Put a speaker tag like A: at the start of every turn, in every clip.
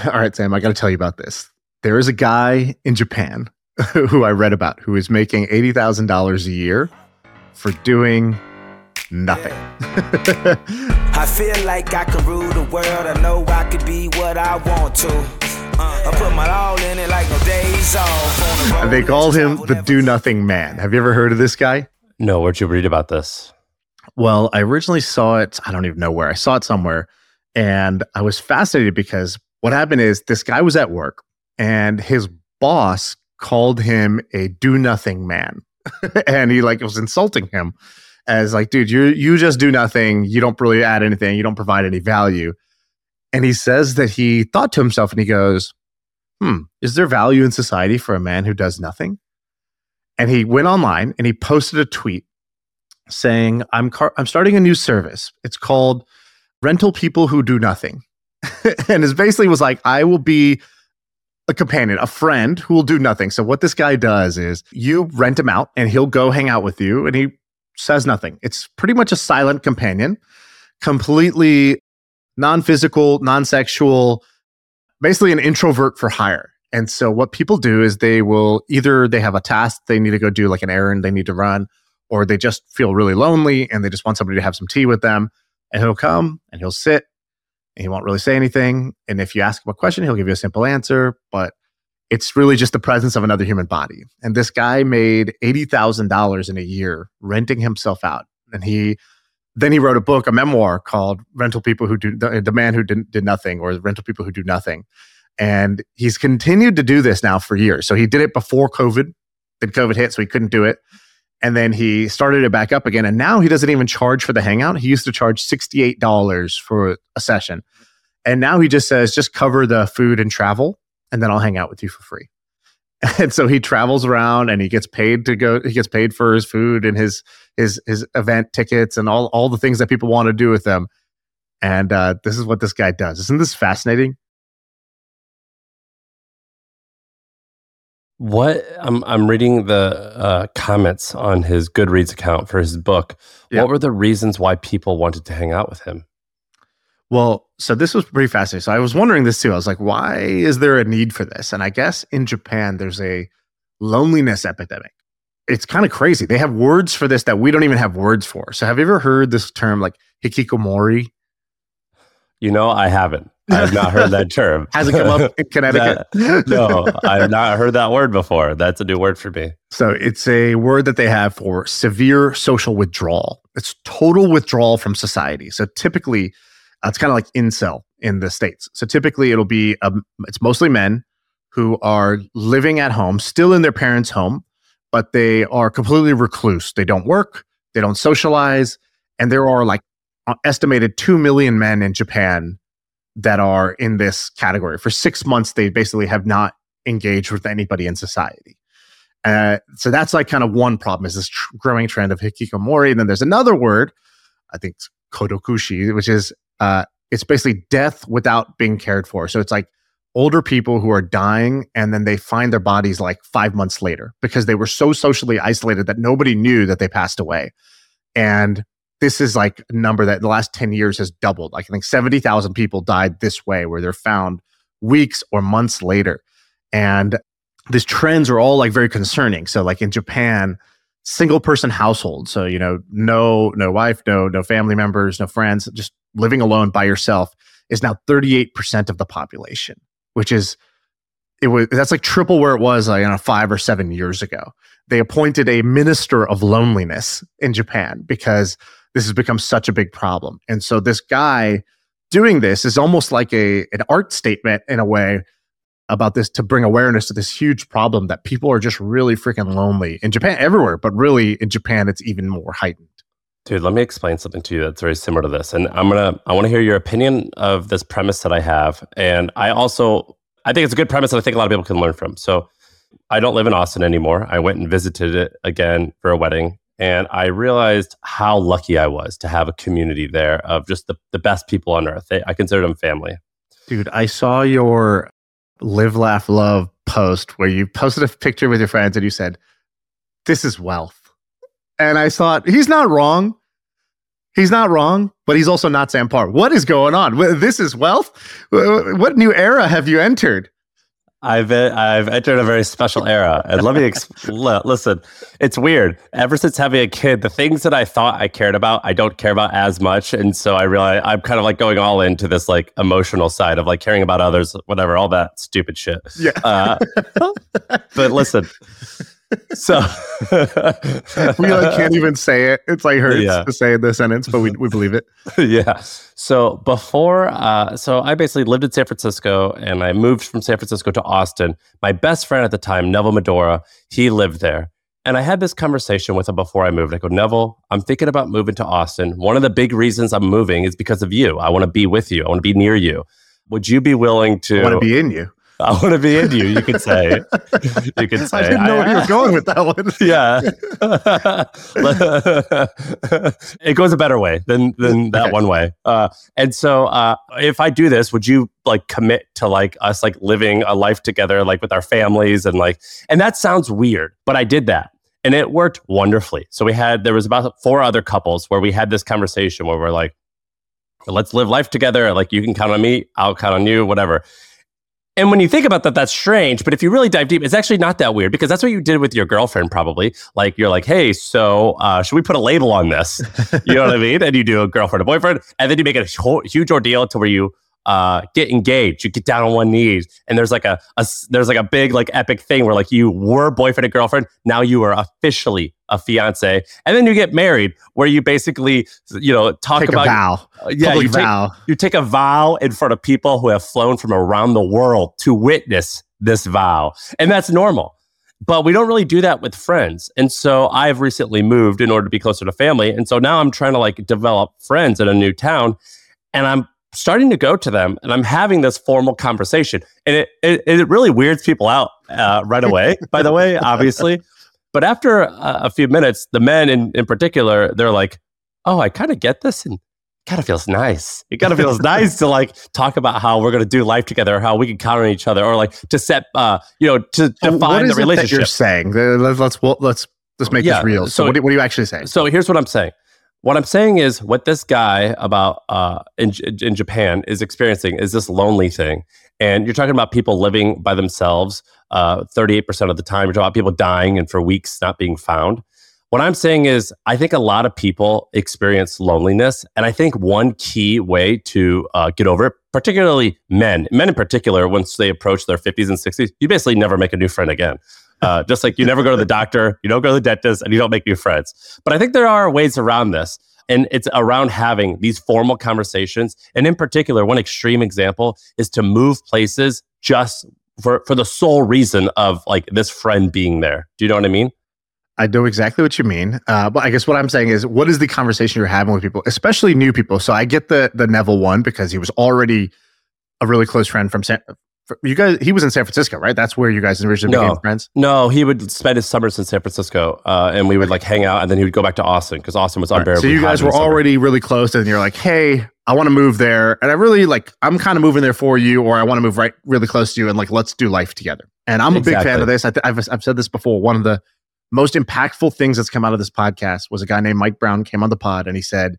A: All right, Sam, I got to tell you about this. There is a guy in Japan who I read about who is making $80,000 a year for doing nothing.
B: I feel like I can rule the world. I know I could be what I want to. I put my all in it like no days off.
A: And they call him the do-nothing man. Have you ever heard of this guy?
C: No, where'd you read about this?
A: Well, I originally saw it, I don't even know where. I saw it somewhere, and I was fascinated because what happened is this guy was at work, and his boss called him a do-nothing man. And he was insulting him as like, dude, you just do nothing. You don't really add anything. You don't provide any value. And he says that he thought to himself and he goes, is there value in society for a man who does nothing? And he went online and he posted a tweet saying, I'm starting a new service. It's called Rental People Who Do Nothing. And it basically was like, I will be a companion, a friend who will do nothing. So what this guy does is you rent him out and he'll go hang out with you and he says nothing. It's pretty much a silent companion, completely non-physical, non-sexual, basically an introvert for hire. And so what people do is they have a task they need to go do, like an errand they need to run, or they just feel really lonely and they just want somebody to have some tea with them. And he'll come and he'll sit and he won't really say anything. And if you ask him a question, he'll give you a simple answer, but it's really just the presence of another human body. And this guy made $80,000 in a year renting himself out. And then he wrote a book, a memoir called Rental People Who Do, The Man Who Did Nothing, or Rental People Who Do Nothing. And he's continued to do this now for years. So he did it before COVID. Then COVID hit, so he couldn't do it. And then he started it back up again. And now he doesn't even charge for the hangout. He used to charge $68 for a session. And now he just says, just cover the food and travel, and then I'll hang out with you for free. And so he travels around and he gets paid to go. He gets paid for his food and his event tickets and all the things that people want to do with them. And this is what this guy does. Isn't this fascinating?
C: What I'm reading the comments on his Goodreads account for his book.
A: Yep.
C: What were the reasons why people wanted to hang out with him?
A: Well, so this was pretty fascinating. So I was wondering this too. I was like, why is there a need for this? And I guess in Japan, there's a loneliness epidemic. It's kind of crazy. They have words for this that we don't even have words for. So have you ever heard this term like hikikomori?
C: I haven't. I've not heard that term.
A: Has it come up in Connecticut?
C: No, I have not heard that word before. That's a new word for me.
A: So it's a word that they have for severe social withdrawal. It's total withdrawal from society. So typically, it's kind of like incel in the States. So typically it'll be, it's mostly men who are living at home, still in their parents' home, but they are completely recluse. They don't work, they don't socialize. And there are like estimated 2 million men in Japan that are in this category. For 6 months, they basically have not engaged with anybody in society. So that's like kind of one problem is this growing trend of hikikomori. And then there's another word, I think it's kodokushi, which is, it's basically death without being cared for. So it's like older people who are dying and then they find their bodies like 5 months later because they were so socially isolated that nobody knew that they passed away. And this is like a number that in the last 10 years has doubled. Like I think 70,000 people died this way where they're found weeks or months later. And these trends are all like very concerning. So like in Japan, single person household. So, no wife, no family members, no friends, just living alone by yourself is now 38% of the population, which is, that's like triple where it was 5 or 7 years ago. They appointed a minister of loneliness in Japan because this has become such a big problem. And so this guy doing this is almost like an art statement in a way about this to bring awareness to this huge problem that people are just really freaking lonely in Japan, everywhere, but really in Japan, it's even more heightened.
C: Dude, let me explain something to you that's very similar to this. And I want to hear your opinion of this premise that I have. And I think it's a good premise that I think a lot of people can learn from. So I don't live in Austin anymore. I went and visited it again for a wedding. And I realized how lucky I was to have a community there of just the best people on earth. I consider them family.
A: Dude, I saw your Live, Laugh, Love post where you posted a picture with your friends and you said, this is wealth. And I thought, he's not wrong. He's not wrong, but he's also not Sam Parr. What is going on? This is wealth? What new era have you entered?
C: I've entered a very special era. And let me listen, it's weird. Ever since having a kid, the things that I thought I cared about, I don't care about as much. And so I realize I'm kind of like going all into this like emotional side of like caring about others, whatever, all that stupid shit.
A: Yeah.
C: But listen, so
A: we like can't even say it. It's like hurts to say the sentence, but we believe it.
C: Yeah. So before, so I basically lived in San Francisco, and I moved from San Francisco to Austin. My best friend at the time, Neville Medora, he lived there. And I had this conversation with him before I moved. I go, Neville, I'm thinking about moving to Austin. One of the big reasons I'm moving is because of you. I want to be with you. I want to be near you. Would you be willing to?
A: I want to be in you.
C: I want to be in you. You could say. You could say.
A: I didn't know where you were going with that one.
C: Yeah. It goes a better way than that one way. And so if I do this, would you like commit to like us like living a life together, like with our families and like, and that sounds weird, but I did that. And it worked wonderfully. So there was about 4 other couples where we had this conversation where we're like, let's live life together. Like you can count on me, I'll count on you, whatever. And when you think about that, that's strange. But if you really dive deep, it's actually not that weird because that's what you did with your girlfriend, probably. Like you're like, hey, so should we put a label on this? You know what I mean? And you do a girlfriend, a boyfriend, and then you make it a huge ordeal to where you get engaged. You get down on one knee, and there's like a big like epic thing where like you were boyfriend and girlfriend. Now you are officially a fiance, and then you get married, where you basically
A: take
C: about
A: a vow.
C: You take a vow in front of people who have flown from around the world to witness this vow, and that's normal. But we don't really do that with friends. And so I've recently moved in order to be closer to family, and so now I'm trying to like develop friends in a new town, and I'm starting to go to them, and I'm having this formal conversation, and it really weirds people out right away. By the way, obviously. But after a few minutes, the men in particular, they're like, oh, I kind of get this, and it kind of feels nice. It kind of feels nice to like talk about how we're going to do life together, or how we can count on each other, or like to set, to define the relationship.
A: That you're saying? Let's make this real. So what are you actually saying?
C: So here's what I'm saying. What I'm saying is what this guy about in Japan is experiencing is this lonely thing. And you're talking about people living by themselves 38% of the time. You're talking about people dying and for weeks not being found. What I'm saying is I think a lot of people experience loneliness. And I think one key way to get over it, particularly men in particular, once they approach their 50s and 60s, you basically never make a new friend again. Just like you never go to the doctor, you don't go to the dentist, and you don't make new friends. But I think there are ways around this. And it's around having these formal conversations. And in particular, one extreme example is to move places just for the sole reason of like this friend being there. Do you know what I mean?
A: I know exactly what you mean. But I guess what I'm saying is, what is the conversation you're having with people, especially new people? So I get the Neville one because he was already a really close friend from you guys. He was in San Francisco, right? That's where you guys originally became friends?
C: No, he would spend his summers in San Francisco, and we would like hang out, and then he would go back to Austin because Austin was unbearable.
A: So you guys were already really close, and you're like, hey, I want to move there, and I'm kind of moving there for you, or I want to move really close to you, and like let's do life together. And I'm a big fan of this. I've said this before. One of the most impactful things that's come out of this podcast was a guy named Mike Brown came on the pod, and he said,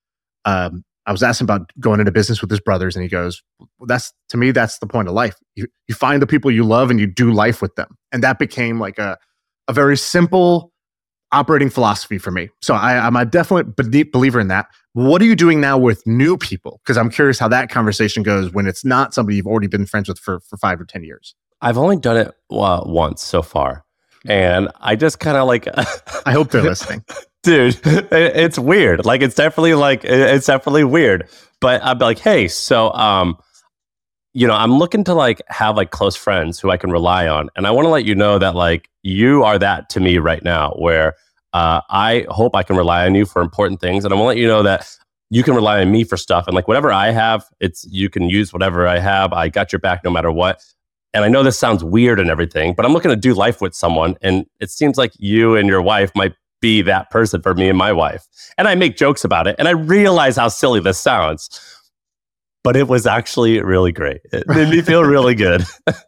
A: I was asking about going into business with his brothers, and he goes, that's the point of life. You find the people you love and you do life with them. And that became like a very simple operating philosophy for me. So I'm a definite believer in that. What are you doing now with new people? Because I'm curious how that conversation goes when it's not somebody you've already been friends with for 5 or 10 years.
C: I've only done it once so far. And I just kind of like...
A: I hope they're listening.
C: Dude, it's weird. Like, it's definitely weird. But I'd be like, hey, so, I'm looking to like have like close friends who I can rely on. And I want to let you know that like you are that to me right now, where I hope I can rely on you for important things. And I want to let you know that you can rely on me for stuff. And like whatever I have, you can use whatever I have. I got your back no matter what. And I know this sounds weird and everything, but I'm looking to do life with someone. And it seems like you and your wife might be that person for me and my wife. And I make jokes about it. And I realize how silly this sounds, but it was actually really great. It made me feel really good.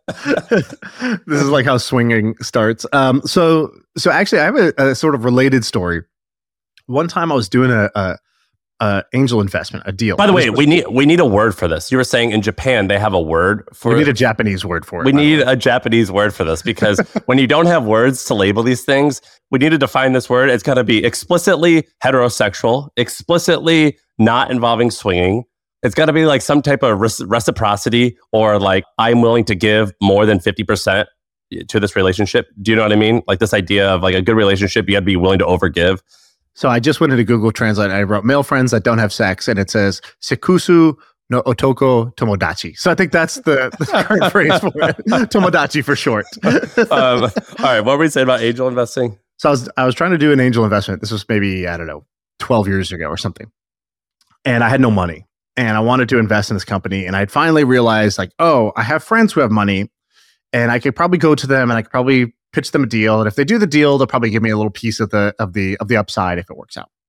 A: This is like how swinging starts. So actually I have a sort of related story. One time I was doing angel investment, a deal.
C: By the way, we need a word for this. You were saying in Japan they have a word for it.
A: We need a Japanese word for it.
C: We need a Japanese word for this because when you don't have words to label these things, we need to define this word. It's got to be explicitly heterosexual, explicitly not involving swinging. It's got to be like some type of reciprocity, or like I'm willing to give more than 50% to this relationship. Do you know what I mean? Like this idea of like a good relationship, you got to be willing to overgive.
A: So I just went into Google Translate and I wrote male friends that don't have sex, and it says Sekusu no Otoko Tomodachi. So I think that's the current phrase for it. Tomodachi for short.
C: All right. What were we saying about angel investing?
A: So I was trying to do an angel investment. This was maybe, I don't know, 12 years ago or something. And I had no money. And I wanted to invest in this company. And I'd finally realized like, oh, I have friends who have money, and I could probably go to them and I could probably pitch them a deal, and if they do the deal, they'll probably give me a little piece of the upside if it works out.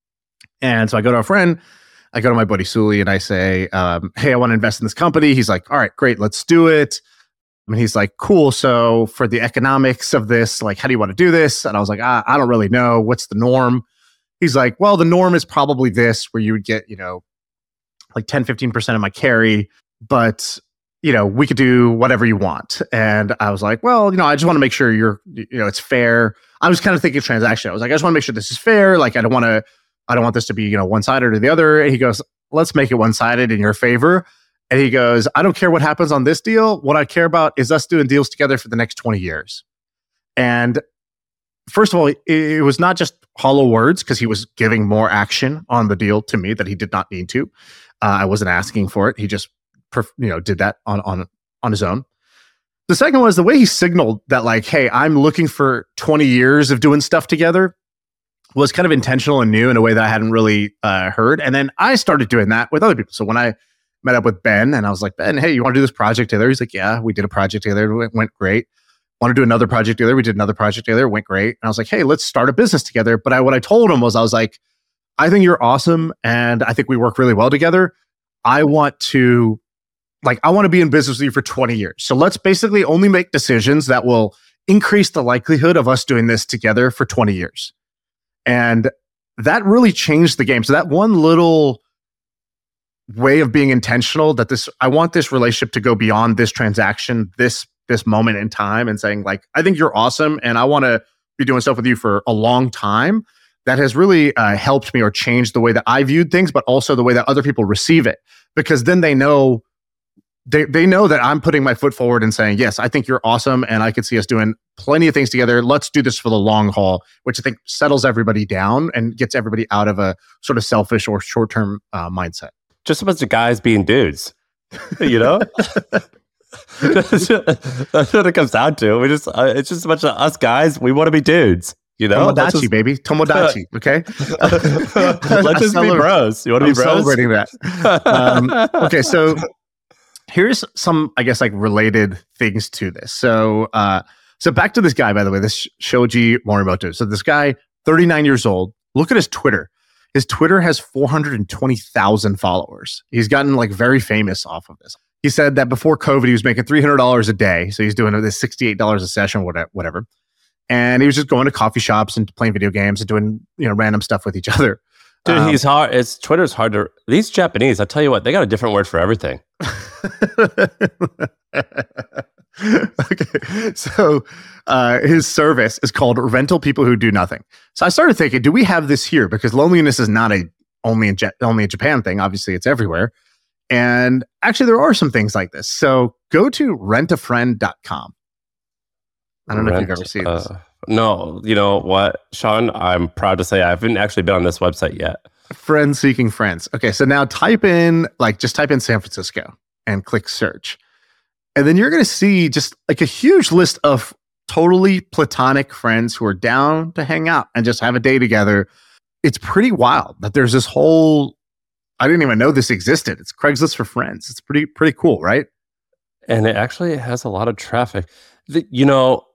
A: And so I go to a friend, I go to my buddy Sully, and I say, "Hey, I want to invest in this company." He's like, "All right, great, let's do it." And he's like, "Cool. So for the economics of this, like, how do you want to do this?" And I was like, "I don't really know. What's the norm?" He's like, "Well, the norm is probably this, where you would get, like 10-15% of my carry, but." We could do whatever you want. And I was like, well, I just want to make sure it's fair. I was kind of thinking transaction. I was like, I just want to make sure this is fair. Like, I don't want this to be, one-sided or the other. And he goes, let's make it one-sided in your favor. And he goes, I don't care what happens on this deal. What I care about is us doing deals together for the next 20 years. And first of all, it was not just hollow words, because he was giving more action on the deal to me that he did not need to. I wasn't asking for it. He just did that on his own. The second was the way he signaled that, like, hey, I'm looking for 20 years of doing stuff together, was kind of intentional and new in a way that I hadn't really heard. And then I started doing that with other people. So when I met up with Ben and I was like, Ben, hey, you want to do this project together? He's like, yeah, we did a project together. It went great. Want to do another project together? We did another project together. It went great. And I was like, hey, let's start a business together. But what I told him was, I was like, I think you're awesome. And I think we work really well together. I want to be in business with you for 20 years. So let's basically only make decisions that will increase the likelihood of us doing this together for 20 years. And that really changed the game. So that one little way of being intentional, that I want this relationship to go beyond this transaction, this moment in time, and saying like, I think you're awesome and I want to be doing stuff with you for a long time. That has really helped me, or changed the way that I viewed things, but also the way that other people receive it. Because then they know that I'm putting my foot forward and saying, yes, I think you're awesome and I could see us doing plenty of things together. Let's do this for the long haul, which I think settles everybody down and gets everybody out of a sort of selfish or short-term mindset.
C: Just a bunch of guys being dudes, That's what it comes down to. It's just a bunch of us guys. We want to be dudes.
A: Tomodachi, baby. Tomodachi, okay?
C: Let's just be bros. You want to be bros?
A: Celebrating that. Okay, so here's some, I guess, like related things to this. So back to this guy, by the way, this Shoji Morimoto. So this guy, 39 years old. Look at his Twitter. His Twitter has 420,000 followers. He's gotten like very famous off of this. He said that before COVID, he was making $300 a day. So he's doing this $68 a session, whatever. And he was just going to coffee shops and playing video games and doing, random stuff with each other.
C: Dude, he's hard. Twitter's hard to. These Japanese, I tell you what, they got a different word for everything.
A: Okay, so his service is called Rental People Who Do Nothing. So I started thinking, do we have this here? Because loneliness is not only a Japan thing. Obviously, it's everywhere. And actually, there are some things like this. So go to rentafriend.com. I don't know if you've ever seen this.
C: No, you know what, Sean? I'm proud to say I haven't actually been on this website yet.
A: Friends seeking friends. Okay, so now type in San Francisco and click search. And then you're going to see just like a huge list of totally platonic friends who are down to hang out and just have a day together. It's pretty wild that there's this whole, I didn't even know this existed. It's Craigslist for friends. It's pretty cool, right?
C: And it actually has a lot of traffic.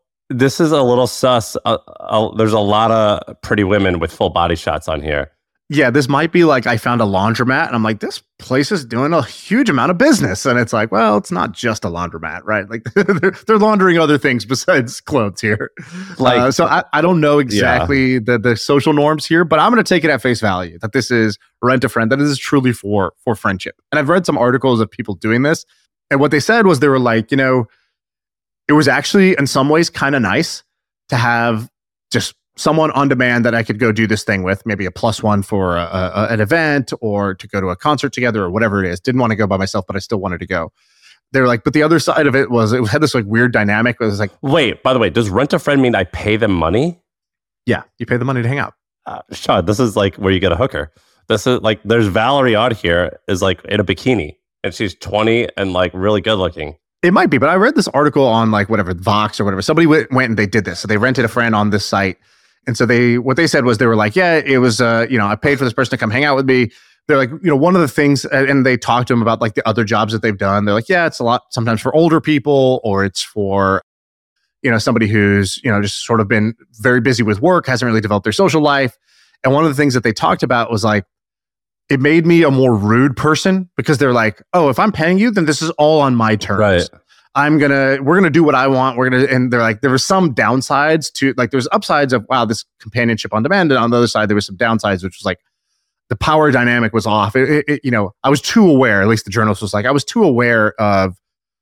C: This is a little sus. There's a lot of pretty women with full body shots on here.
A: yeah, this might be like I found a laundromat and I'm like, this place is doing a huge amount of business. And it's like, well, it's not just a laundromat, right? Like they're laundering other things besides clothes here.
C: Like,
A: So I don't know exactly the social norms here, but I'm going to take it at face value that this is rent a friend, that this is truly for friendship. And I've read some articles of people doing this. And what they said was they were like, it was actually in some ways kind of nice to have just someone on demand that I could go do this thing with, maybe a +1 for an event or to go to a concert together or whatever it is. Didn't want to go by myself, but I still wanted to go. They're like, but the other side of it was it had this like weird dynamic. It was like,
C: wait, by the way, does rent a friend mean I pay them money?
A: yeah, you pay the money to hang out.
C: Sean, this is like where you get a hooker. This is like, there's Valerie on here is like in a bikini and she's 20 and like really good looking.
A: It might be, but I read this article on like whatever, Vox or whatever. Somebody went and they did this. So they rented a friend on this site. And so what they said was they were like, yeah, it was, I paid for this person to come hang out with me. They're like, one of the things, and they talked to them about like the other jobs that they've done. They're like, yeah, it's a lot sometimes for older people, or it's for, somebody who's, just sort of been very busy with work, hasn't really developed their social life. And one of the things that they talked about was like, it made me a more rude person because they're like, oh, if I'm paying you, then this is all on my terms.
C: Right.
A: We're going to do what I want. And they're like, there were some downsides to like, there's upsides of, wow, this companionship on demand. And on the other side, there was some downsides, which was like the power dynamic was off. I was too aware, at least the journalist was like, I was too aware of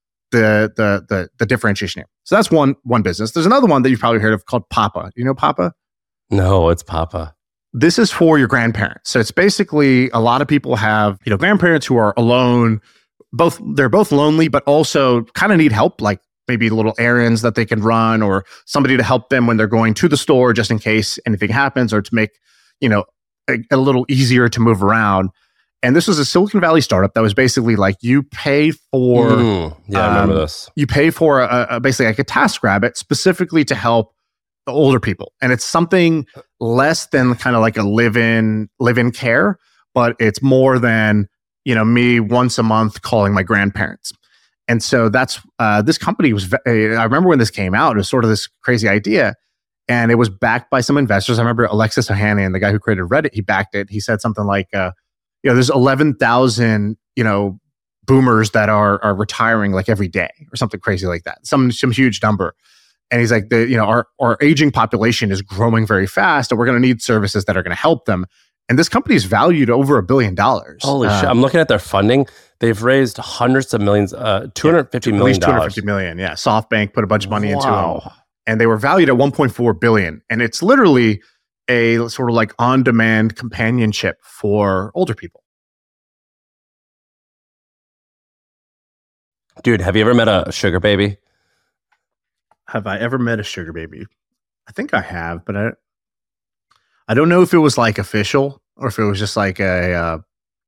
A: the differentiation here. So that's one business. There's another one that you've probably heard of called Papa. Do you know Papa?
C: No, it's Papa.
A: This is for your grandparents. So it's basically a lot of people have, grandparents who are alone. They're both lonely, but also kind of need help, like maybe little errands that they can run or somebody to help them when they're going to the store just in case anything happens or to make, a little easier to move around. And this was a Silicon Valley startup that was basically like you pay for,
C: I remember this.
A: You pay for basically like a TaskRabbit specifically to help the older people. And it's something less than kind of like a live-in care, but it's more than, me once a month calling my grandparents. And so that's, this company was, I remember when this came out, it was sort of this crazy idea and it was backed by some investors. I remember Alexis Ohanian, the guy who created Reddit, he backed it. He said something like, there's 11,000, boomers that are retiring like every day or something crazy like that. Some huge number. And he's like, our aging population is growing very fast and we're going to need services that are going to help them. And this company is valued over $1 billion.
C: Holy shit. I'm looking at their funding. They've raised hundreds of millions, $250 million.
A: At least $250 million. Yeah. SoftBank put a bunch of money into them. And they were valued at $1.4 billion. And it's literally a sort of like on-demand companionship for older people.
C: Dude, have you ever met a sugar baby?
A: Have I ever met a sugar baby? I think I have, but I don't know if it was like official or if it was just like a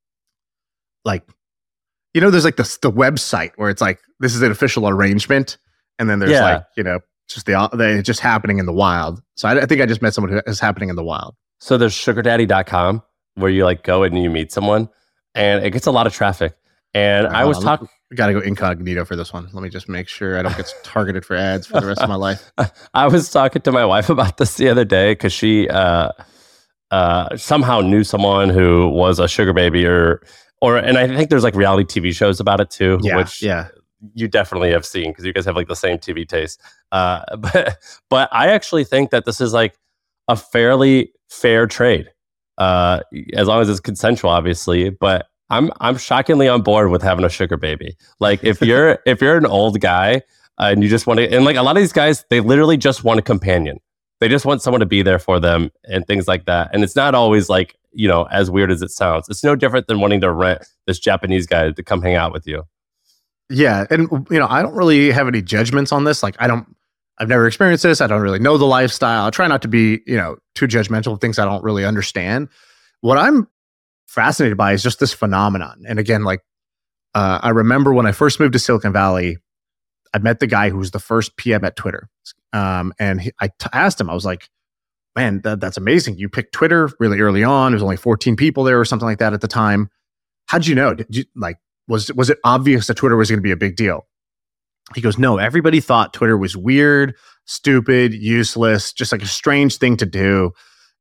A: there's like the website where it's like this is an official arrangement, and then there's like just it's just happening in the wild. So I think I just met someone who is happening in the wild.
C: So there's sugardaddy.com where you like go and you meet someone, and it gets a lot of traffic. And I was talking.
A: I got to go incognito for this one. Let me just make sure I don't get targeted for ads for the rest of my life.
C: I was talking to my wife about this the other day because she somehow knew someone who was a sugar baby or and I think there's like reality TV shows about it too, which you definitely have seen because you guys have like the same TV taste. But I actually think that this is like a fairly fair trade, as long as it's consensual, obviously. But I'm shockingly on board with having a sugar baby. Like if you're an old guy and you just want to, and like a lot of these guys, they literally just want a companion. They just want someone to be there for them and things like that. And it's not always like, as weird as it sounds. It's no different than wanting to rent this Japanese guy to come hang out with you.
A: Yeah. And, I don't really have any judgments on this. Like I've never experienced this. I don't really know the lifestyle. I try not to be, too judgmental of things I don't really understand. What I'm fascinated by is just this phenomenon. And again, like I remember when I first moved to Silicon Valley, I met the guy who was the first PM at Twitter. And I asked him, I was like, man, that's amazing. You picked Twitter really early on. There was only 14 people there or something like that at the time. How'd you know? Was it obvious that Twitter was going to be a big deal? He goes, no, everybody thought Twitter was weird, stupid, useless, just like a strange thing to do.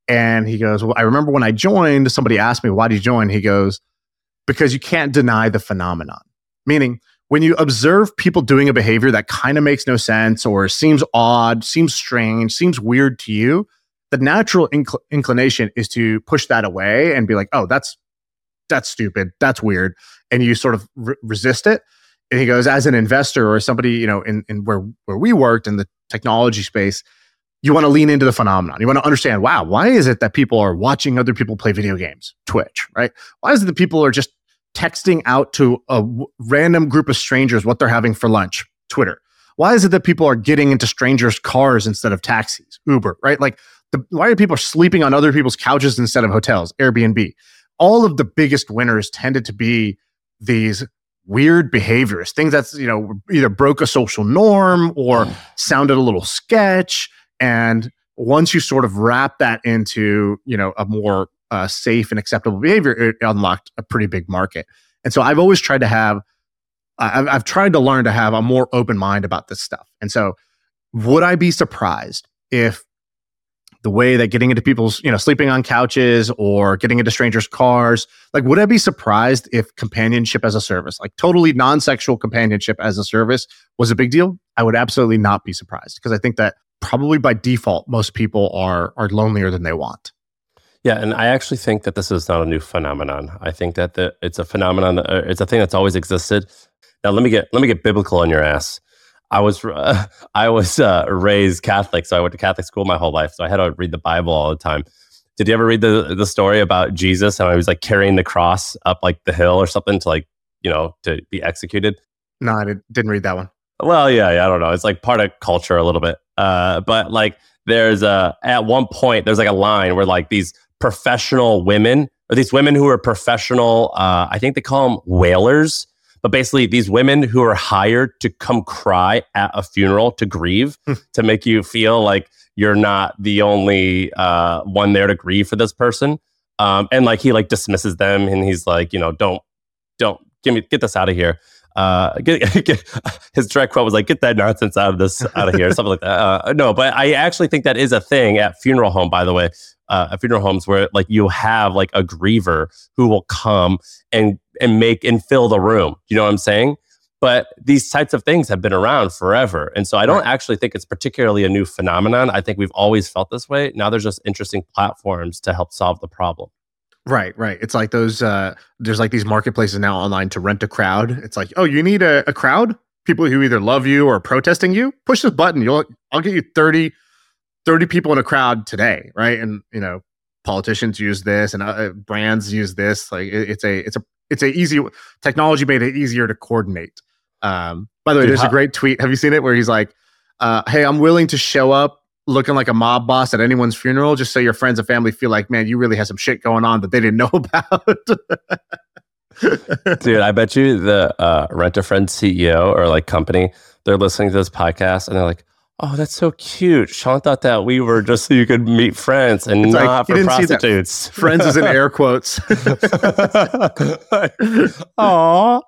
A: And he goes, well, I remember when I joined, somebody asked me, why did you join? He goes, because you can't deny the phenomenon. Meaning, when you observe people doing a behavior that kind of makes no sense or seems odd, seems strange, seems weird to you, the natural inclination is to push that away and be like, oh, that's stupid, that's weird. And you sort of resist it. And he goes, as an investor or somebody, in where we worked in the technology space, you want to lean into the phenomenon. You want to understand, wow, why is it that people are watching other people play video games? Twitch, right? Why is it that people are just texting out to a random group of strangers what they're having for lunch? Twitter. Why is it that people are getting into strangers' cars instead of taxis? Uber, right? Like, why are people sleeping on other people's couches instead of hotels? Airbnb. All of the biggest winners tended to be these weird behaviors, things that's, either broke a social norm or sounded a little sketch. And once you sort of wrap that into, a more safe and acceptable behavior, it unlocked a pretty big market. And so I've always tried to have, I've tried to learn to have a more open mind about this stuff. And so would I be surprised if the way that getting into people's, sleeping on couches or getting into strangers' cars, like, would I be surprised if companionship as a service, like totally non-sexual companionship as a service, was a big deal? I would absolutely not be surprised, because I think that probably by default, most people are lonelier than they want.
C: Yeah, and I actually think that this is not a new phenomenon. I think that it's a phenomenon. It's a thing that's always existed. Now, let me get biblical on your ass. I was raised Catholic, so I went to Catholic school my whole life. So I had to read the Bible all the time. Did you ever read the story about Jesus and I was like carrying the cross up like the hill or something to to be executed?
A: No, I didn't read that one.
C: Well, yeah, I don't know. It's like part of culture a little bit. But like there's at one point there's like a line where like these professional women, or these women who are professional, I think they call them wailers, but basically these women who are hired to come cry at a funeral to grieve, to make you feel like you're not the only one there to grieve for this person. And like he like dismisses them and he's like, don't get this out of here. His direct quote was like, get that nonsense out of here, something like that. No, but I actually think that is a thing at funeral home, by the way, at funeral homes where like you have like a griever who will come and make and fill the room. You know what I'm saying? But these types of things have been around forever. And so I don't actually think it's particularly a new phenomenon. I think we've always felt this way. Now there's just interesting platforms to help solve the problem.
A: Right. It's like those, there's like these marketplaces now online to rent a crowd. It's like, oh, you need a crowd? People who either love you or are protesting you? Push this button. I'll get you 30 people in a crowd today. Right. And, politicians use this and brands use this. Like it's a easy, technology made it easier to coordinate. By the way, there's a great tweet. Have you seen it where he's like, hey, I'm willing to show up looking like a mob boss at anyone's funeral just so your friends and family feel like, man, you really have some shit going on that they didn't know about.
C: Dude, I bet you the Rent-A-Friend CEO or like company, they're listening to this podcast and they're like, oh, that's so cute. Sean thought that we were just so you could meet friends and it's not like, for prostitutes.
A: Friends is in air quotes.
C: Aww.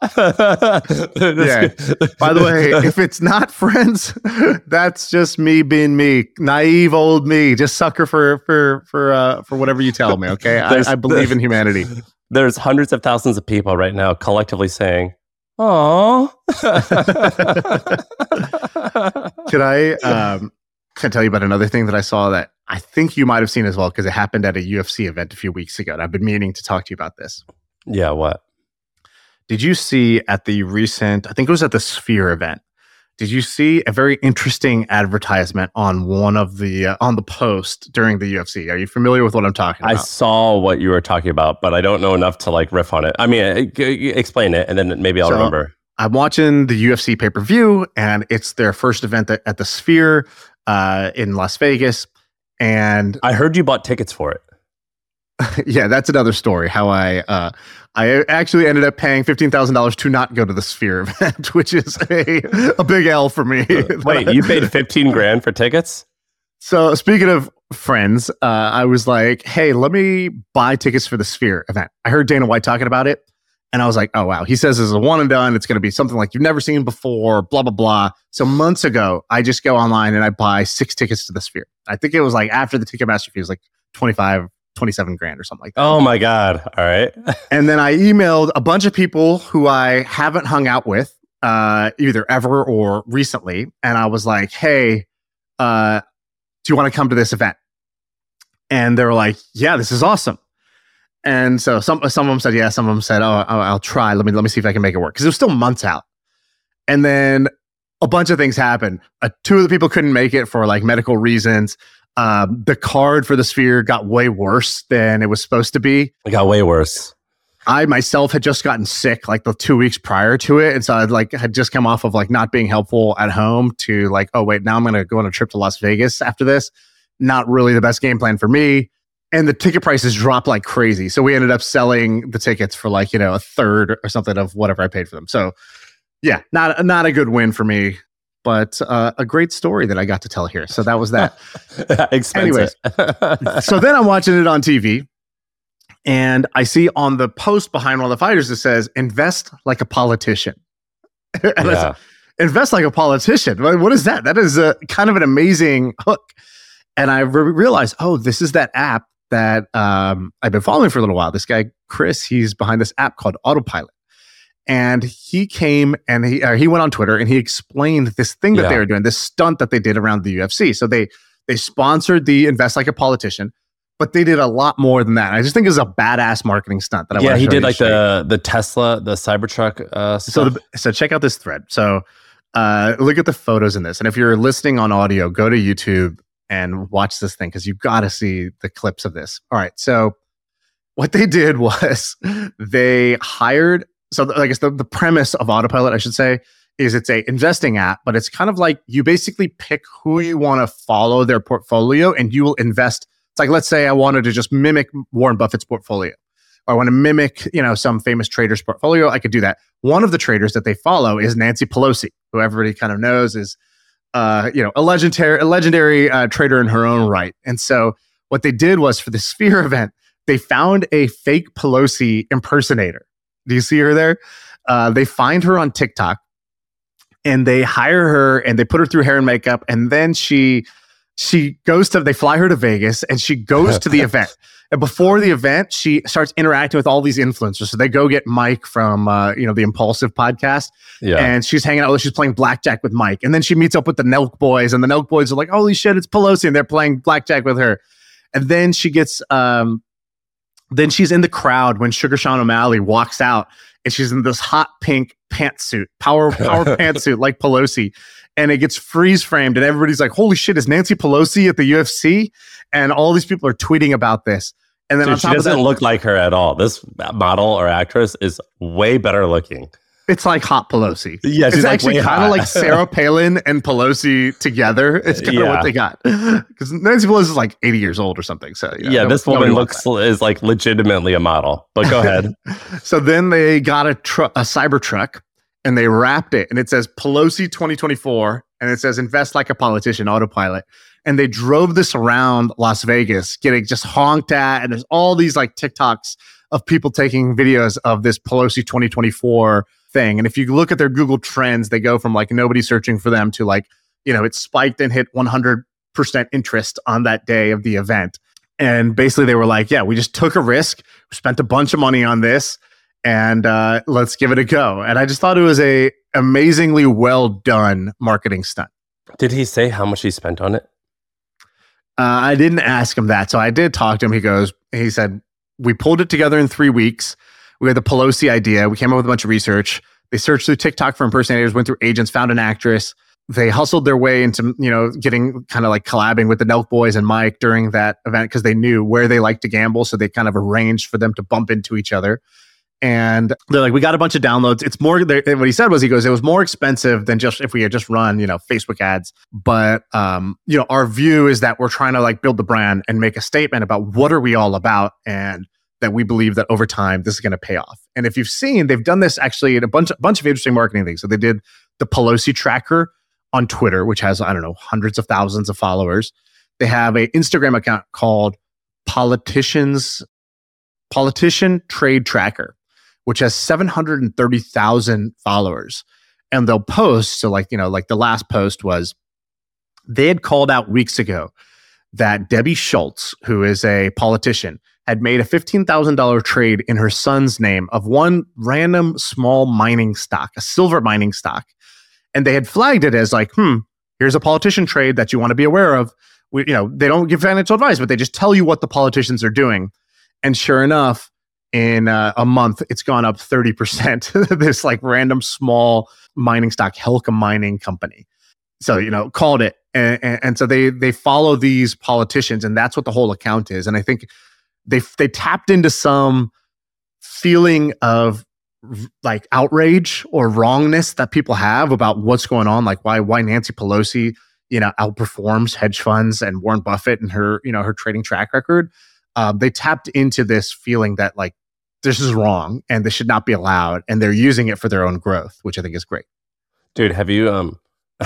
A: Yeah. By the way, if it's not friends, that's just me being me, naive old me. Just sucker for whatever you tell me. Okay, I believe in humanity.
C: There's hundreds of thousands of people right now collectively saying, "Aww."
A: Can I tell you about another thing that I saw that I think you might have seen as well, because it happened at a UFC event a few weeks ago. And I've been meaning to talk to you about this.
C: Yeah, what?
A: Did you see at the recent, I think it was at the Sphere event, did you see a very interesting advertisement on one of the, on the post during the UFC? Are you familiar with what I'm talking about?
C: I saw what you were talking about, but I don't know enough to like riff on it. I mean, explain it and then maybe I'll remember.
A: I'm watching the UFC pay-per-view and it's their first event at the Sphere in Las Vegas. And
C: I heard you bought tickets for it.
A: Yeah, that's another story. How I actually ended up paying $15,000 to not go to the Sphere event, which is a big L for me.
C: Wait, you paid $15,000 for tickets?
A: So speaking of friends, I was like, hey, let me buy tickets for the Sphere event. I heard Dana White talking about it. And I was like, oh, wow. He says this is a one and done. It's going to be something like you've never seen before, blah, blah, blah. So months ago, I just go online and I buy 6 tickets to the Sphere. I think it was like after the Ticketmaster fee was like 25, 27 grand or something like that.
C: Oh my God. All right.
A: And then I emailed a bunch of people who I haven't hung out with either ever or recently. And I was like, hey, do you want to come to this event? And they were like, yeah, this is awesome. And so some of them said yes, some of them said, oh, I'll try. Let me see if I can make it work. Because it was still months out. And then a bunch of things happened. 2 of the people couldn't make it for like medical reasons. The card for the Sphere got way worse than it was supposed to be.
C: It got way worse.
A: I myself had just gotten sick like the 2 weeks prior to it. And so I had just come off of like not being helpful at home to like, oh wait, now I'm going to go on a trip to Las Vegas after this. Not really the best game plan for me. And the ticket prices dropped like crazy. So we ended up selling the tickets for like, a third or something of whatever I paid for them. So yeah, not a good win for me, but a great story that I got to tell here. So that was that.
C: Expensive.
A: Anyways, so then I'm watching it on TV and I see on the post behind one of the fighters that says, invest like a politician. And I said, invest like a politician. What is that? That is kind of an amazing hook. And I realized, oh, this is that app that I've been following for a little while. This guy, Chris, he's behind this app called Autopilot. And he came and he went on Twitter and he explained this thing that they were doing, this stunt that they did around the UFC. So they sponsored the Invest Like a Politician, but they did a lot more than that. I just think it was a badass marketing stunt that I want to show you.
C: He did like the Tesla, the Cybertruck stuff.
A: So check out this thread. So look at the photos in this. And if you're listening on audio, go to YouTube and watch this thing because you've got to see the clips of this. All right. So what they did was they hired, so I guess the premise of Autopilot, I should say, is it's a investing app, but it's kind of like you basically pick who you want to follow their portfolio and you will invest. It's like, let's say I wanted to just mimic Warren Buffett's portfolio, or I want to mimic, some famous trader's portfolio. I could do that. One of the traders that they follow is Nancy Pelosi, who everybody kind of knows is a legendary trader in her own right. And so what they did was for the Sphere event, they found a fake Pelosi impersonator. Do you see her there? They find her on TikTok and they hire her and they put her through hair and makeup. And then they fly her to Vegas and she goes to the event. And before the event, she starts interacting with all these influencers. So they go get Mike from, the Impulsive podcast. Yeah. And she's hanging out. She's playing blackjack with Mike. And then she meets up with the Nelk Boys. And the Nelk Boys are like, holy shit, it's Pelosi. And they're playing blackjack with her. And then she gets, then she's in the crowd when Sugar Sean O'Malley walks out. And she's in this hot pink pantsuit, power pantsuit like Pelosi. And it gets freeze framed. And everybody's like, holy shit, is Nancy Pelosi at the UFC? And all these people are tweeting about this. And then
C: she doesn't look like her at all. This model or actress is way better looking.
A: It's like hot Pelosi.
C: Yeah,
A: it's actually kind of like Sarah Palin and Pelosi together. It's kind of what they got. Because Nancy Pelosi is like 80 years old or something. So
C: this woman is like legitimately a model. But go ahead.
A: So then they got a Cybertruck and they wrapped it, and it says Pelosi 2024, and it says Invest Like a Politician, Autopilot. And they drove this around Las Vegas, getting just honked at. And there's all these like TikToks of people taking videos of this Pelosi 2024 thing. And if you look at their Google Trends, they go from like nobody searching for them to like, it spiked and hit 100% interest on that day of the event. And basically they were like, yeah, we just took a risk, spent a bunch of money on this, and let's give it a go. And I just thought it was a amazingly well done marketing stunt.
C: Did he say how much he spent on it?
A: I didn't ask him that. So I did talk to him. He said, we pulled it together in 3 weeks. We had the Pelosi idea. We came up with a bunch of research. They searched through TikTok for impersonators, went through agents, found an actress. They hustled their way into, getting kind of like collabing with the Nelk Boys and Mike during that event because they knew where they liked to gamble. So they kind of arranged for them to bump into each other. And they're like, we got a bunch of downloads. It's more, what he said was, it was more expensive than just if we had just run, Facebook ads. But, our view is that we're trying to like build the brand and make a statement about what are we all about, and that we believe that over time, this is going to pay off. And if you've seen, they've done this actually in a bunch of interesting marketing things. So they did the Pelosi tracker on Twitter, which has, hundreds of thousands of followers. They have an Instagram account called Politician Trade Tracker, which has 730,000 followers. And they'll post, so like the last post was, they had called out weeks ago that Debbie Schultz, who is a politician, had made a $15,000 trade in her son's name of one random small mining stock, a silver mining stock. And they had flagged it as like, here's a politician trade that you want to be aware of. They don't give financial advice, but they just tell you what the politicians are doing. And sure enough, in a month, it's gone up 30%. This like random small mining stock, Helka Mining Company. So, called it. And so they follow these politicians, and that's what the whole account is. And I think they tapped into some feeling of like outrage or wrongness that people have about what's going on, like why Nancy Pelosi, outperforms hedge funds and Warren Buffett and her trading track record. They tapped into this feeling that like this is wrong and this should not be allowed, and they're using it for their own growth, which I think is great.
C: Dude, have you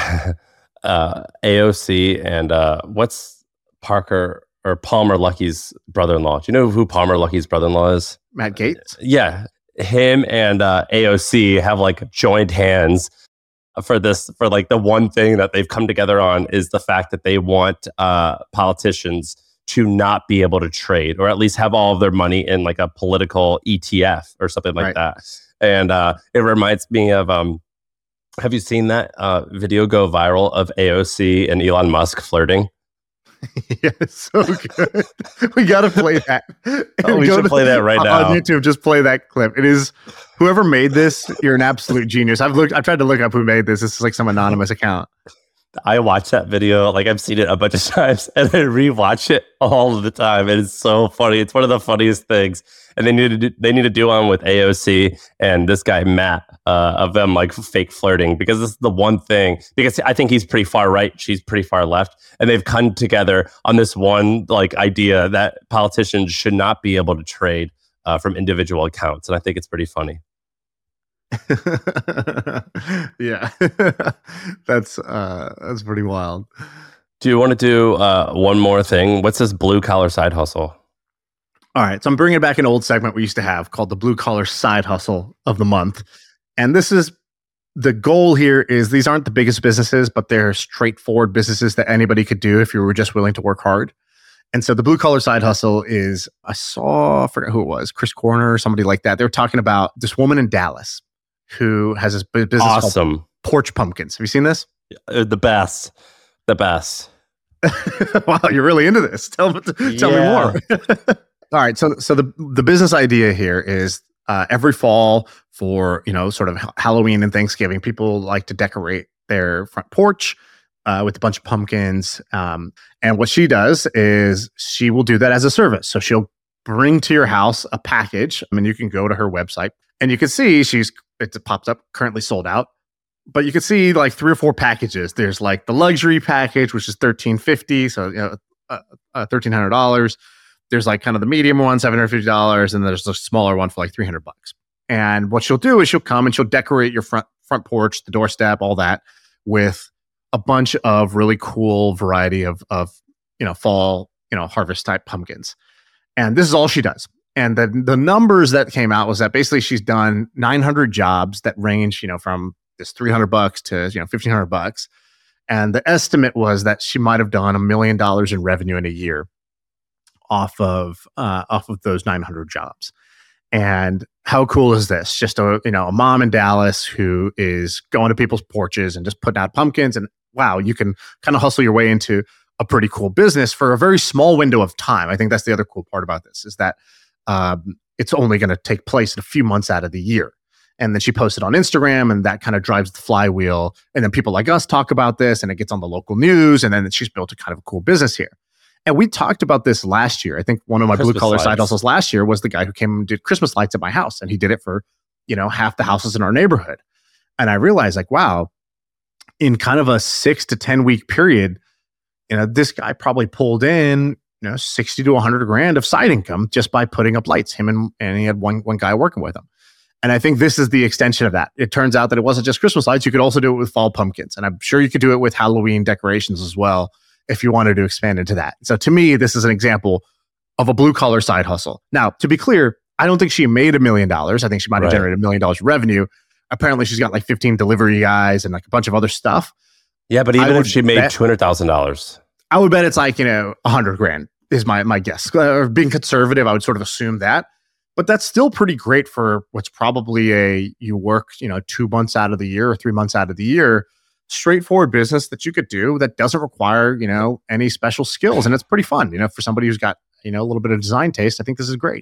C: AOC and what's Parker or Palmer Luckey's brother-in-law? Do you know who Palmer Luckey's brother-in-law is?
A: Matt Gaetz?
C: Yeah. Him and AOC have like joined hands for like the one thing that they've come together on is the fact that they want politicians to not be able to trade, or at least have all of their money in like a political ETF or something like that. And it reminds me of, have you seen that video go viral of AOC and Elon Musk flirting?
A: Yeah, it's so good. We got to play that.
C: Oh, we should play that right now.
A: On YouTube, just play that clip. It is, whoever made this, you're an absolute genius. I've tried to look up who made this. This is like some anonymous account.
C: I watch that video, like I've seen it a bunch of times, and I rewatch it all of the time. It is so funny. It's one of the funniest things. And they need to do one with AOC and this guy Matt of them like fake flirting, because this is the one thing. Because I think he's pretty far right, she's pretty far left, and they've come together on this one like idea that politicians should not be able to trade from individual accounts, and I think it's pretty funny.
A: Yeah, that's pretty wild.
C: Do you want to do one more thing? What's this blue collar side hustle?
A: All right, so I'm bringing back an old segment we used to have called the blue collar side hustle of the month, and this is the goal here. Is these aren't the biggest businesses, but they're straightforward businesses that anybody could do if you were just willing to work hard. And so the blue collar side hustle is, I forgot who it was, Chris Corner or somebody like that. They were talking about this woman in Dallas who has this business called Porch Pumpkins. Have you seen this?
C: The best.
A: Wow, you're really into this. Tell me more. All right, so the business idea here is every fall for sort of Halloween and Thanksgiving, people like to decorate their front porch with a bunch of pumpkins. And what she does is she will do that as a service. So she'll bring to your house a package. I mean, you can go to her website and you can see it pops up currently sold out. But you can see like 3 or 4 packages. There's like the luxury package, which is $1,350, so $1,300. There's like kind of the medium one, $750, and there's a smaller one for like $300. And what she'll do is she'll come and she'll decorate your front porch, the doorstep, all that, with a bunch of really cool variety of fall harvest type pumpkins. And this is all she does. And the numbers that came out was that basically she's done 900 jobs that range from this $300 to $1,500. And the estimate was that she might have done $1 million in revenue in a year off of those 900 jobs. And how cool is this? Just a mom in Dallas who is going to people's porches and just putting out pumpkins. And wow, you can kind of hustle your way into a pretty cool business for a very small window of time. I think that's the other cool part about this, is that it's only going to take place in a few months out of the year. And then she posted on Instagram, and that kind of drives the flywheel. And then people like us talk about this, and it gets on the local news. And then she's built a kind of a cool business here. And we talked about this last year. I think one of my blue collar side hustles last year was the guy who came and did Christmas lights at my house. And he did it for, half the houses in our neighborhood. And I realized like, wow, in kind of a 6 to 10 week period, this guy probably pulled in, 60 to 100 grand of side income just by putting up lights, him and he had one guy working with him. And I think this is the extension of that. It turns out that it wasn't just Christmas lights. You could also do it with fall pumpkins. And I'm sure you could do it with Halloween decorations as well, if you wanted to expand into that. So to me, this is an example of a blue collar side hustle. Now, to be clear, I don't think she made $1 million. I think she might have generated $1 million revenue. Apparently she's got like 15 delivery guys and like a bunch of other stuff.
C: Yeah, but even if she made $200,000.
A: I would bet it's like, 100 grand is my guess. Being conservative, I would sort of assume that. But that's still pretty great for what's probably you work, 2 months out of the year or 3 months out of the year, straightforward business that you could do that doesn't require, any special skills. And it's pretty fun, for somebody who's got, a little bit of design taste. I think this is great.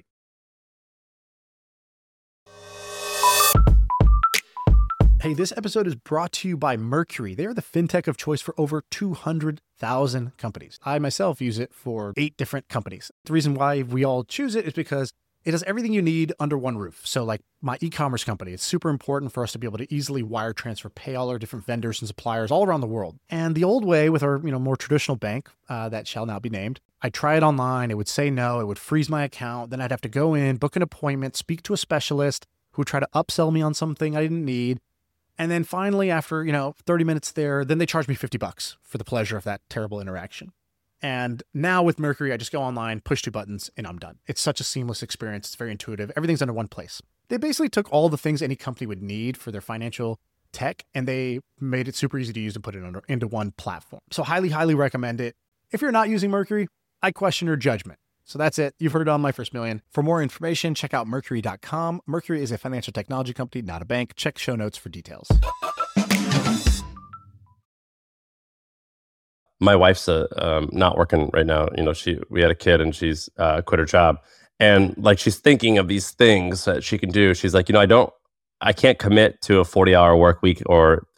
D: Hey, this episode is brought to you by Mercury. They are the fintech of choice for over 200,000 companies. I myself use it for 8 different companies. The reason why we all choose it is because it does everything you need under one roof. So like my e-commerce company, it's super important for us to be able to easily wire transfer, pay all our different vendors and suppliers all around the world. And the old way with our more traditional bank that shall now be named, I'd try it online, it would say no, it would freeze my account, then I'd have to go in, book an appointment, speak to a specialist who would try to upsell me on something I didn't need. And then finally, after, 30 minutes there, then they charge me $50 for the pleasure of that terrible interaction. And now with Mercury, I just go online, push 2 buttons, and I'm done. It's such a seamless experience. It's very intuitive. Everything's under one place. They basically took all the things any company would need for their financial tech, and they made it super easy to use and put it into one platform. So highly, highly recommend it. If you're not using Mercury, I question your judgment. So that's it. You've heard it on My First Million. For more information, check out Mercury.com. Mercury is a financial technology company, not a bank. Check show notes for details.
C: My wife's not working right now. We had a kid and she's quit her job. And like, she's thinking of these things that she can do. She's like, I can't commit to a 40-hour work week or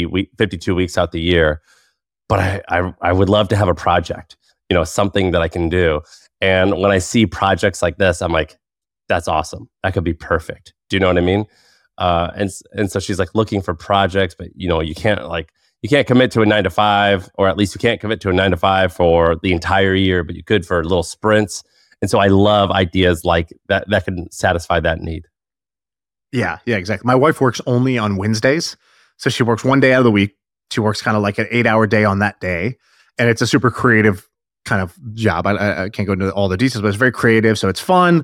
C: 52 weeks out the year, but I would love to have a project, something that I can do. And when I see projects like this, I'm like, that's awesome. That could be perfect. Do you know what I mean? And so she's like looking for projects, but you can't commit to a 9 to 5, or at least you can't commit to a 9 to 5 for the entire year, but you could for little sprints. And so I love ideas like that can satisfy that need.
A: Yeah, exactly. My wife works only on Wednesdays. So she works one day out of the week. She works kind of like an 8-hour day on that day. And it's a super creative kind of job. I can't go into all the details, but it's very creative. So it's fun.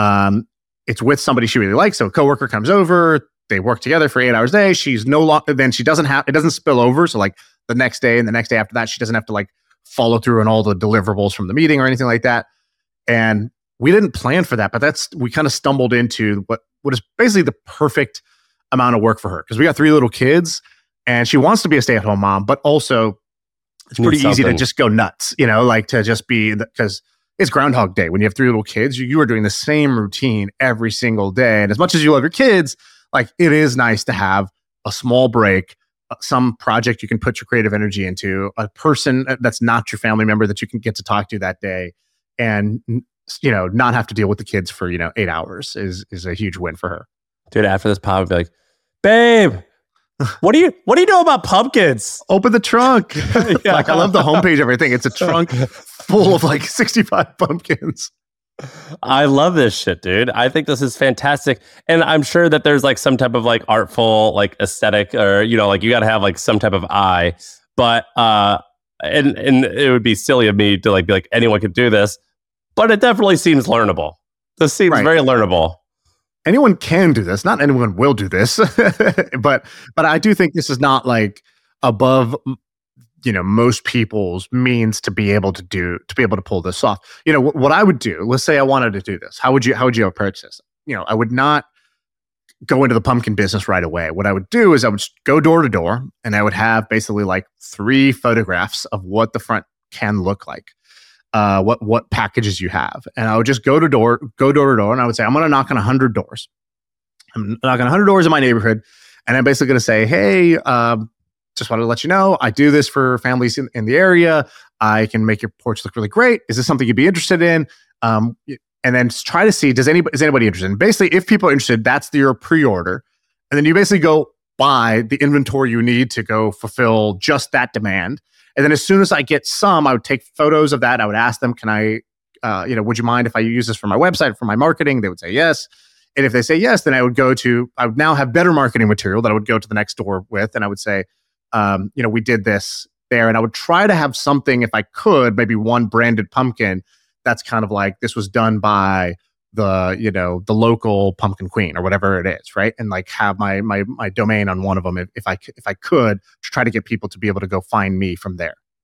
A: It's with somebody she really likes. So a coworker comes over, they work together for 8 hours a day. She's no longer, then she doesn't have, it doesn't spill over. So like the next day and the next day after that, she doesn't have to like follow through on all the deliverables from the meeting or anything like that. And we didn't plan for that, but we kind of stumbled into what is basically the perfect amount of work for her. Because we got 3 little kids and she wants to be a stay-at-home mom, but also it's pretty easy to just go nuts, like to just be, because it's Groundhog Day. When you have 3 little kids, you are doing the same routine every single day. And as much as you love your kids, like it is nice to have a small break, some project you can put your creative energy into, a person that's not your family member that you can get to talk to that day, and not have to deal with the kids for 8 hours is a huge win for her.
C: Dude, after this pod, I'd be like, babe, what do you know about pumpkins?
A: Open the trunk. Yeah. Like I love the homepage of everything. It's a trunk full of like 65 pumpkins.
C: I love this shit, dude. I think this is fantastic. And I'm sure that there's like some type of like artful, like aesthetic, or, like you got to have like some type of eye, but, and it would be silly of me to like be like, anyone could do this, but it definitely seems learnable. This seems very learnable.
A: Anyone can do this. Not anyone will do this, but I do think this is not like above, most people's means to be able to pull this off. What I would do, let's say I wanted to do this. How would you approach this? I would not go into the pumpkin business right away. What I would do is I would go door to door and I would have basically like 3 photographs of what the front can look like. What packages you have. And I would just go door to door, and I would say, I'm going to knock on 100 doors. I'm knocking 100 doors in my neighborhood. And I'm basically going to say, hey, just wanted to let you know, I do this for families in the area. I can make your porch look really great. Is this something you'd be interested in? And then try to see, is anybody interested? And basically, if people are interested, that's your pre-order. And then you basically go buy the inventory you need to go fulfill just that demand. And then as soon as I get some, I would take photos of that. I would ask them, can I, would you mind if I use this for my website, for my marketing? They would say yes. And if they say yes, then I would now have better marketing material that I would go to the next door with. And I would say, we did this there. And I would try to have something, if I could, maybe one branded pumpkin that's kind of like, this was done by the local pumpkin queen or whatever it is, right? And like have my domain on one of them if I could, to try to get people to be able to go find me from there.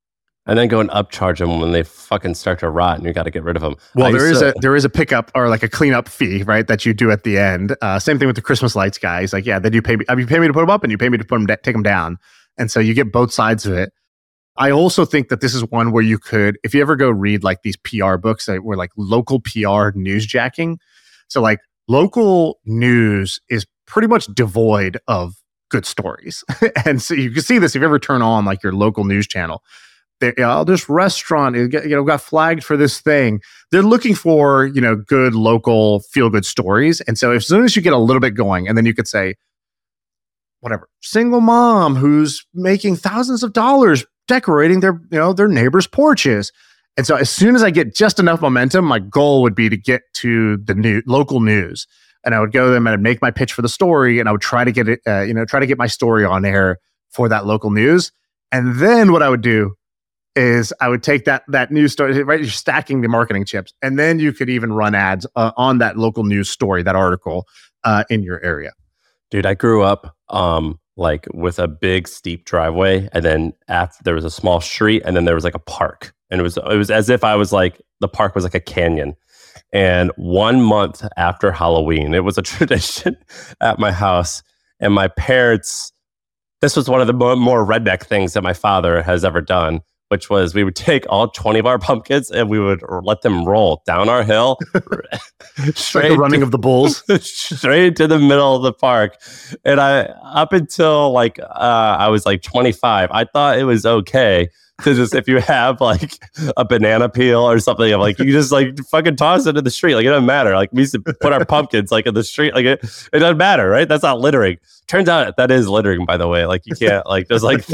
C: and then go and upcharge them when they fucking start to rot and you got to get rid of them.
A: Well, there is a pickup or like a cleanup fee, right? That you do at the end. Same thing with the Christmas lights guys. Like, yeah, then you pay me to put them up and you pay me to take them down. And so you get both sides of it. I also think that this is one where you could, if you ever go read like these PR books that were like local PR newsjacking. So like local news is pretty much devoid of good stories. And so you can see this if you ever turn on like your local news channel. This restaurant got flagged for this thing. They're looking for, good local feel-good stories. And so as soon as you get a little bit going, and then you could say, whatever, single mom who's making thousands of dollars decorating their neighbors' porches. And so as soon as I get just enough momentum, my goal would be to get to the local news. And I would go to them and I'd make my pitch for the story, and I would try to get it, try to get my story on air for that local news. And then what I would do is I would take that news story, right? You're stacking the marketing chips, and then you could even run ads on that local news story, that article in your area.
C: Dude, I grew up like with a big steep driveway, and then after there was a small street, and then there was like a park, and it was as if I was like the park was like a canyon. And 1 month after Halloween, it was a tradition at my house, and my parents. This was one of the more redneck things that my father has ever done, which was we would take all 20 of our pumpkins and we would let them roll down our hill.
A: Straight like the running of the bulls.
C: Straight to the middle of the park. And up until like I was like 25, I thought it was okay to just, if you have like a banana peel or something, I'm like, you just like fucking toss it in the street. Like, it doesn't matter. Like, we used to put our pumpkins like in the street. Like, it doesn't matter, right? That's not littering. Turns out that is littering, by the way. Like, you can't like, there's like,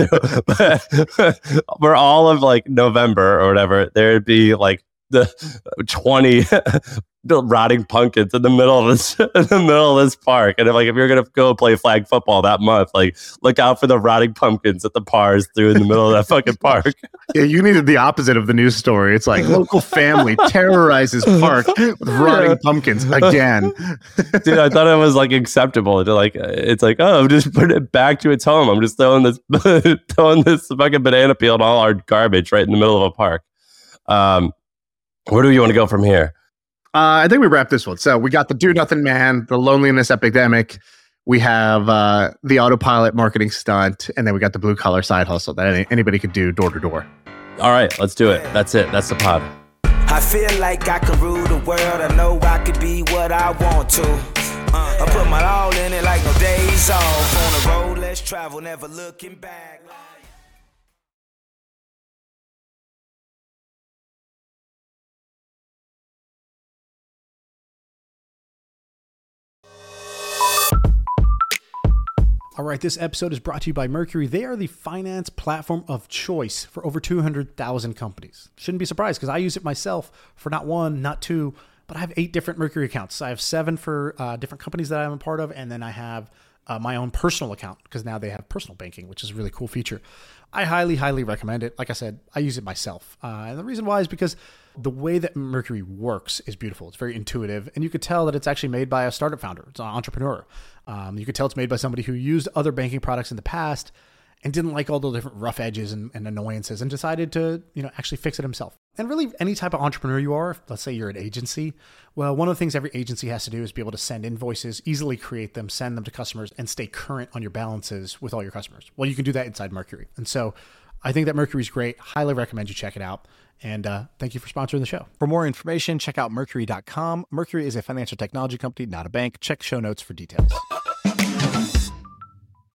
C: for all of like November or whatever, there'd be like the 20 rotting pumpkins in the middle of this park. And if you're gonna go play flag football that month, like, look out for the rotting pumpkins at the bars through in the middle of that fucking park.
A: Yeah, you needed the opposite of the news story. It's like local family terrorizes park with rotting pumpkins again.
C: Dude, I thought it was like acceptable to like, it's like, oh, I'm just putting it back to its home. I'm just throwing this fucking banana peel and all our garbage right in the middle of a park. Where do you want to go from here?
A: I think we wrap this one. So we got the do nothing man, the loneliness epidemic. We have the autopilot marketing stunt, and then we got the blue collar side hustle that anybody could do door to door.
C: All right, let's do it. That's it. That's the pod.
B: I feel like I can rule the world. I know I could be what I want to. I put my all in it like no days off. On the road, let's travel, never looking back.
D: All right, this episode is brought to you by Mercury. They are the finance platform of choice for over 200,000 companies. Shouldn't be surprised because I use it myself for not one, not two, but I have 8 different Mercury accounts. I have 7 for different companies that I'm a part of, and then I have my own personal account because now they have personal banking, which is a really cool feature. I highly, highly recommend it. Like I said, I use it myself. And the reason why is because the way that Mercury works is beautiful. It's very intuitive, and you could tell that it's actually made by a startup founder. It's an entrepreneur. You could tell it's made by somebody who used other banking products in the past and didn't like all the different rough edges and annoyances and decided to, actually fix it himself. And really, any type of entrepreneur you are, let's say you're an agency, well, one of the things every agency has to do is be able to send invoices, easily create them, send them to customers, and stay current on your balances with all your customers. Well, you can do that inside Mercury. And so I think that Mercury is great. Highly recommend you check it out. And thank you for sponsoring the show.
E: For more information, check out Mercury.com. Mercury is a financial technology company, not a bank. Check show notes for details.